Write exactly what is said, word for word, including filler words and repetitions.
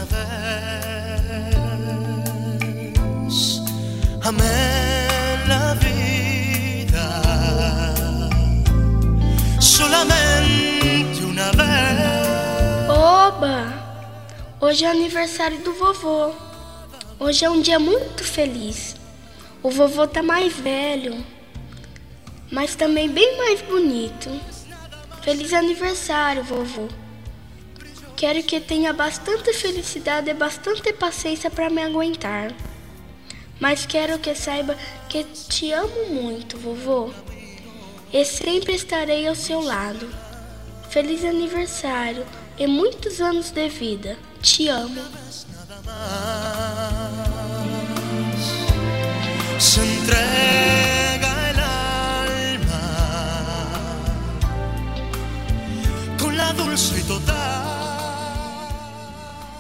una vez amé la vida, solamente una vez. Oba! Hoje é aniversário do vovô. Hoje é um dia muito feliz. O vovô tá mais velho, mas também bem mais bonito. Feliz aniversário, vovô. Quero que tenha bastante felicidade e bastante paciência para me aguentar. Mas quero que saiba que te amo muito, vovô. E sempre estarei ao seu lado. Feliz aniversário e muitos anos de vida. Te amo. Se entrega el alma con la dulce y total